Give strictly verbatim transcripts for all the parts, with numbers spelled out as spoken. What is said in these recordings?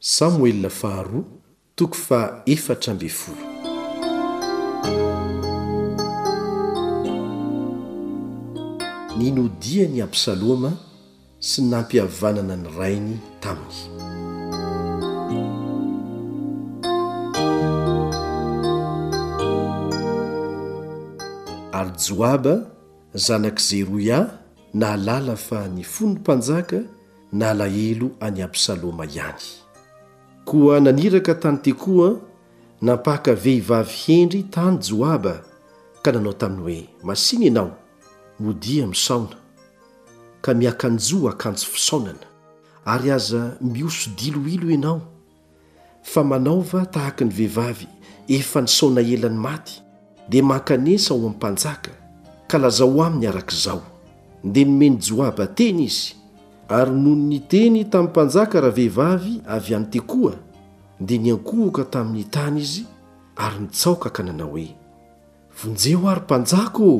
Samuel faharoa toko fa efatra amby folo. Ninodia ny Absaloma sy nampihavanana ny rainy taminy. Ary Joaba zanak' Zeroia nahalala fa ny fon'ny mpanjaka nalahelo any Absaloma ihany. Koa naniraka tany Tekoa nampaka vehivavy hendry tany Joaba ka nanao taminy hoe masiny ianao modia misaona ka miakanjo akanjo fisaonana ary aza mioso diloilo ianao fa manaova tahaka ny vehivavy efa nisaona elany maty dia makanesa ao amin'ny mpanjaka ka lazao aminy arak'izao. Dia nomeny Joaba teny izy ary noho ny teny tamin'ny mpanjaka raha vehivavy avy any Tekoa dia niankohoka tamin'ny tany izy ary nitsaoka ka nanao hoe vonjeo ary mpanjako.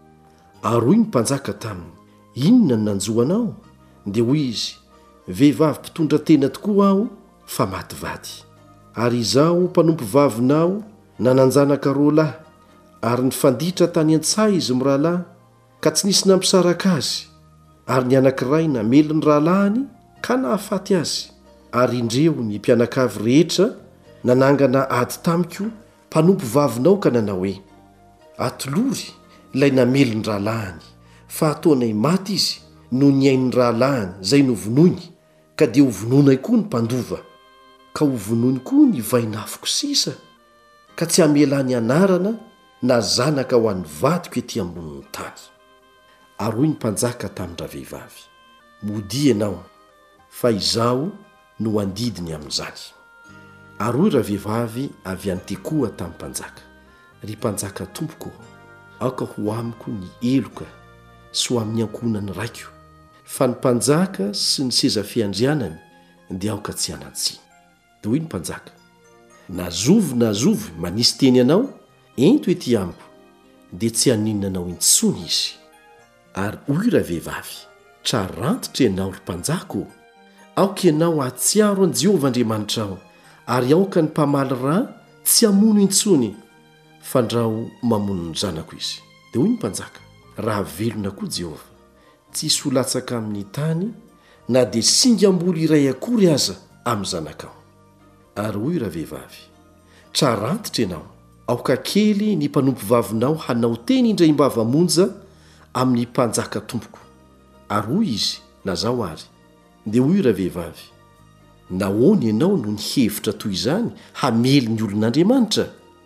Ary hoy ny mpanjaka taminy, inona no nanjoanao? Dia hoy izy, vehivavy mpitondra tena tokoa aho fa maty vady. Ary izaho mpanompo vavinao nananjanaka roalahy ary nifanditra tany an-tsaha izy mirahalahy ka tsy nisy nampisaraka azy. Ary ny anankiray namely ny rahalahiny ka nahafaty azy. Ary indreo ny mpianakavy rehetra nanangana ady tamiko mpanompo vavinao ka nanao hoe atolory ilay namely ny rahalahiny fa ataonay maty izy no nyain'ny rahalahiny zay novonoiny ka dia hovononay koa ny mpandova ka hovonony koa ny vainafoko sisa ka tsy hamela ny anarana na zanaka ho an'ny vadiko ety ambonin'ny tany. Ary hoy ny mpanjaka tamin'ny vehivavy, modia ianao fa izaho no andidiny amin'izany. Ary hoy vehivavy avy any Tekoa tamin'ny mpanjaka, ry mpanjaka tompoko, aoka ho amiko ny eloka sy ho amin'ny ankonany raiko, fa ny mpanjaka sy ny seza fiandrianany dia aoka tsy anatsiny. Dia hoy ny mpanjaka, nazovy nazovy manisy teny ianao ento ety amiko dia tsy haninona anao intsony izy. Ary hoy vehivavy, trarantitra ianao ry mpanjako, aoka ianao atsiaro an Jehovah Andriamanitra ao ary aoka ny mpamaly ra tsy hamono intsony fa ndrao mamono ny zanako izy. Dia hoy ny mpanjaka, raha velona koa Jehovah, tsisy ho latsaka amin'ny tany na dia singamboly iray akory aza amin'ny zanakao. Ary hoy vehivavy, trarantitra ianao, aoka kely ny mpanompo vavinao hanao teny indray mbava-monja amin'ny mpanjaka tompoko. Ary hoy izy, lazao ary. Dia hoy vehivavy, nahoana ianao no nihevitra toy izany hamely ny olon'Andriamanitra?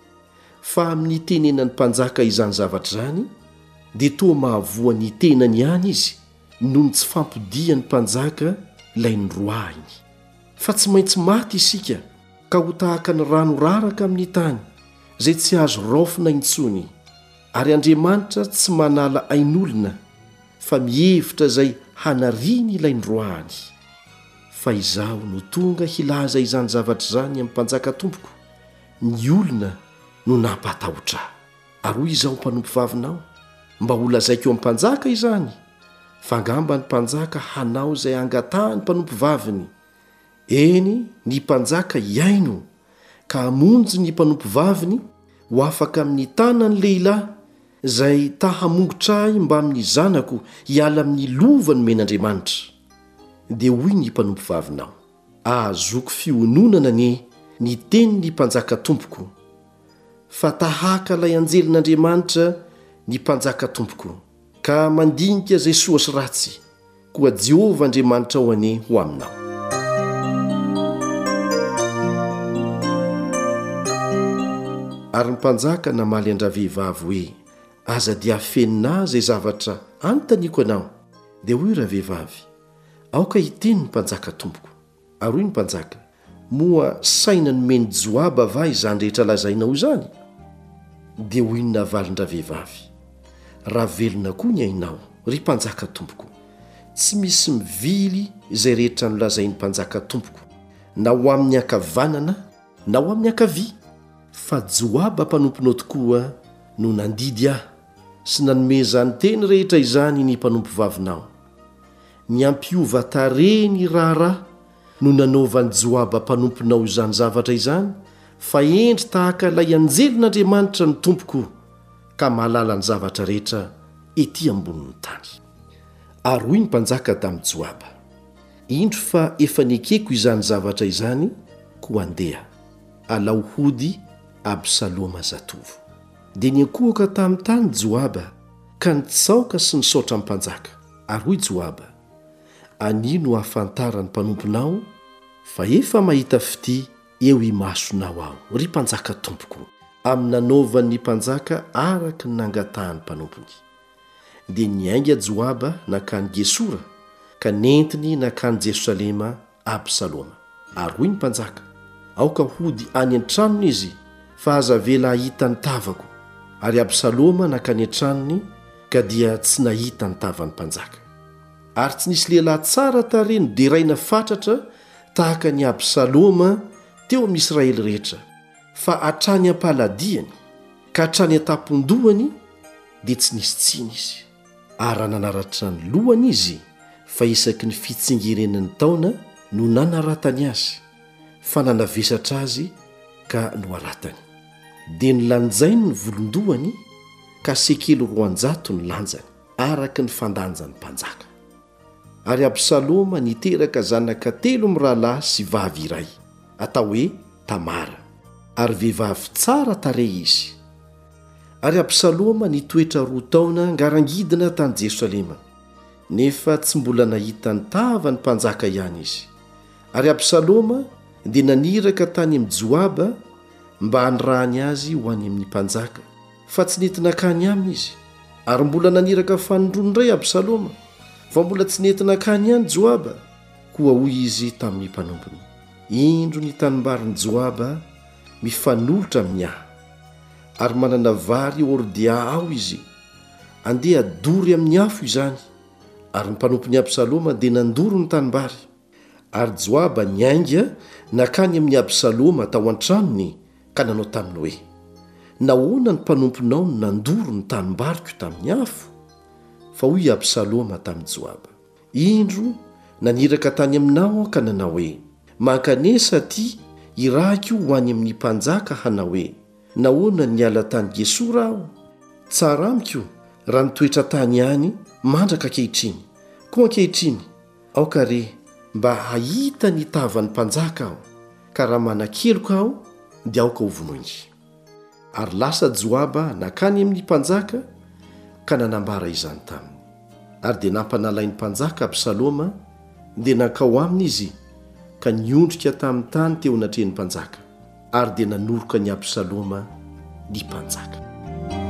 Fa amin'ny tenenan'ny mpanjaka izany zavatra izany dia toa mahavoa ny tenany ihany izy noho ny tsy fampodian'ny mpanjaka ilay noroahiny. Fa tsy maintsy maty isika ka ho tahaka ny rano raraka amin'ny tany izay tsy azo raofina intsony. Ary Andriamanitra tsy manala ain'olona fa mihevitra izay hanariany ilay noroahany. Fa izaho no tonga hilaza izany zavatra izany amin'ny mpanjaka tompoko, ny olona no nampatahotra. Ary hoy izaho mpanompo vavinao, mba ho lazaiko eo amin'ny mpanjaka izany, fa angamba ny mpanjaka hanao izay angatahany mpanompo vaviny. Eny, ny mpanjaka iaino ka hamonjy ny mpanompo vaviny ho afaka amin'ny tanany lehilahy izay tahamongotra ahy mba amin'ny zanako hiala amin'ny lovany men'Andriamanitra. Dia hoy ny mpanompo vavinao, ahazoko fiononana ne ny tenin'ny mpanjaka tompoko, fa tahaka ilay anjelin'Andriamanitra ny mpanjaka tompoko ka mandinika izay soa sy ratsy koa Jehovah Andriamanitra ho ane ho aminao. Ary ny mpanjaka namaly andra vehivavy hoe aza dia afenina izay zavatra anontaniako anao. Dia hoy vehivavy, aoka hiteny ny mpanjaka tompoko. Ary hoy ny mpanjaka, moa saina nomeny Joaba va izany rehetra lazainao izany? Dia hoy ny navalindra vehivavy, raha velona koa ny ainao ry mpanjaka tompoko, tsy misy mivily izay rehetra nolazain'ny mpanjaka tompoko na ho amin'ny ankavanana na ho amin'ny ankavia. Fa Joaba mpanomponao tokoa no nandidy ahy sy nanome izany teny rehetra izany ny mpanompo vavinao. Ny ampiova tare ny raharaha no nanaovany Joaba mpanomponao izany zavatra izany fa endry tahaka ilay anjelin'Andriamanitra ny tompoko ka mahalala ny zavatra rehetra ety ambonin'ny tany. Ary hoy ny mpanjaka tamin'i Joaba, indro fa efa nikeko izany zavatra izany koa andeha alao hody Absaloma zatovo. Dia niankohaka tamin'ny tany Joaba ka nitsaoka sy nisaotra amin'ny mpanjaka. Ary hoy Joaba, anino ahafantarany mpanomponao fa efa mahita fity eo imasonao aho, ry mpanjaka tompoko, amin'ny nanaovan'ny mpanjaka araka ny nangatahany mpanompony. Dia niainga Joaba nakany Gesora ka nentiny nakany Jerosalema Absaloma. Ary hoy ny mpanjaka, aoka hody any an-tranony izy fa aza vela hahita ny tavako. Ary Absaloma nakany an-tranony ka dia tsy nahita ny tavan'ny mpanjaka. Ary tsy nisy lehilahy tsara tarehy noderaina fatratra tahaka ny Absaloma teo amin'ny Israely rehetra, fa hatrany am-paladiany ka hatrany an-tampon-dohany dia tsy nisy tsiny izy. Ary raha nanaratra ny lohany izy fa isaky ny fitsingerenany taona no nanaratany azy, fa nanavesatra azy ka noaratany. Dia nilanjainy ny volondohany ka sekely roanjato ny lanjany araka ny fandanjany mpanjaka. Ary Absaloma niteraka zanaka telo mirahalahy sy vavy iray, atao hoe Tamara, ary vehivavy tsara tarehy izy. Ary Absaloma nitoetra roa taona ngarangidina tany Jerosalema, nefa tsy mbola nahita ny tavan'ny mpanjaka ihany izy. Ary Absaloma dia naniraka tany amin'ny Joaba mba hanirahany azy ho any amin'ny mpanjaka, fa tsy nentinakany aminy izy. Ary mbola naniraka fanondrony ray Absaloma, fa mbola tsy nentinakany ihany Joaba, koa hoy izy tamin'ny mpanompony, indro ny tanimbarin'ny Joaba mifanolotra amin'ny ahy, ary manana vary ordia aho izy, andeha adory amin'ny afo izany. Ary ny mpanompony Absaloma dia nandoro ny tanimbary. Ary Joaba niainga nakany amin'ny Absaloma tao an-tranony ka nanao taminy hoe, nahoana ny mpanomponao no nandoro ny tanimbariko tamin'ny afo? Fa hoy Absaloma tamin'i Joaba, indro naniraka tany aminao ka nanao hoe, mankanesa ty irahiko ho any amin'ny mpanjaka hanao hoe, nahoana niala tany Gesora aho? Tsara amiko raha nitoetra tany ihany mandraka ankehitriny. Koa ankehitriny aoka re mba hahita ny tavan'ny mpanjaka aho, ka raha manan-keloka aho dia aoka hovonoiny. Ary lasa Joaba nakany amin'ny mpanjaka ka nanambara izany taminy. Ary dia nampanalain'ny mpanjaka Absaloma dia nankao aminy izy ka niondrika tamin'ny tany teo anatrehan'ny mpanjaka, ary dia nanoroka ny Absaloma ny mpanjaka.